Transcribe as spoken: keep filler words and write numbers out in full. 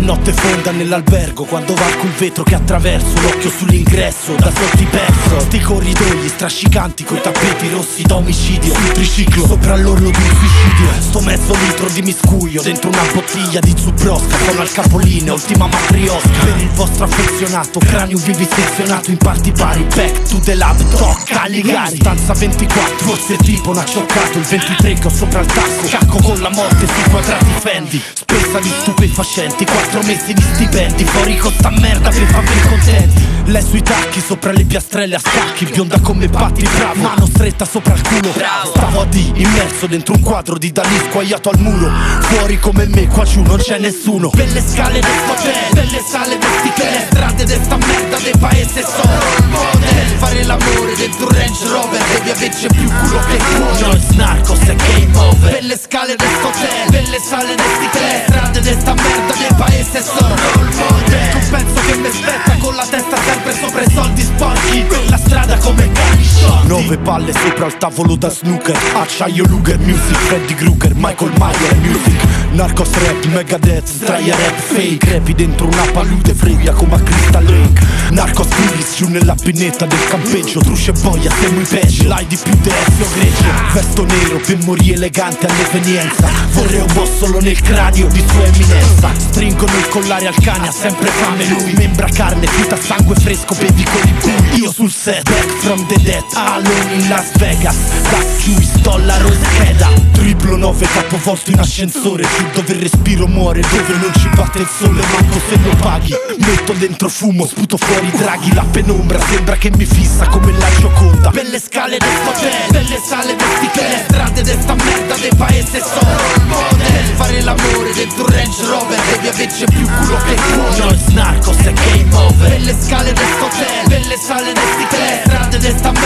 notte fonda nell'albergo, quando varco il vetro che attraverso, l'occhio sull'ingresso, da sotto perso. Sti corridoi strascicanti coi tappeti rossi da omicidio, sul triciclo sopra l'orlo di un suicidio. Sto mezzo litro di miscuglio dentro una bottiglia di zubrosca, sono al capolinea, ultima matriosca. Per il vostro affezionato, cranio vivisezionato in parti pari. Back to the lab, tocca Caligari. Stanza ventiquattro, forse tipo un accioccato. Il ventitré che ho sopra il tacco, cacco con la morte sui quadrati Fendi. Spesa di stupefacenti, quattro mesi di stipendi. Fuori con sta merda per farvi contenti. Lei sui tacchi, sopra le piastrelle a scacchi. Bionda come Patti, bravo, mano stretta sopra il culo. Stavo a D, immerso dentro un quadro di Dalì squagliato al muro. Fuori come me, qua giù non c'è nessuno. Per le scale del hotel, per le sale del sticlè, strade de sta merda del paese sono il model. Fare l'amore dentro un Range Rover, devi averci più culo che cuore. Jones, Narcos e game over. Per le scale del hotel, per le sale del sticlè, strade de sta merda del paese sono il model. Tu penso che mi spetta con la testa sempre sopra i soldi sporchi, per la strada come cani sciolti. Nove palle sopra il tavolo da snooker, acciaio Luger Music, Freddy Krueger, Michael Myers Music. Narcos rap, Megadeth, straia rap fake, rapi dentro una palude freglia come a Crystal Lake. Narcos Willis giù nella pineta del campeggio, trusce boia, siamo i pesci, l'hai di più Ezio Greggio. Vesto nero per morire elegante all'evenienza, vorrei un bossolo nel cranio di sua eminenza. Stringono il collare al cane, ha sempre fame lui, membra carne, fiuta sangue fresco, bevi con i bui. Io sul set, back from the dead, alone in Las Vegas, da Juice, dollaro scheda. Triplo nove capovolto in ascensore, giù dove il respiro muore, dove non ci batte il sole, manco se lo paghi. Metto dentro fumo, sputo fuori i draghi, la penombra sembra che mi fissa come la Gioconda. Per le scale del hotel, per le sale del sticlè, strade de sta merda del paese sono il model. Fare l'amore dentro un Range Rover, devi averci più culo che cuore. Jones, Narcos e game over. Per le scale del hotel, per le sale del sticlè, strade de sta merda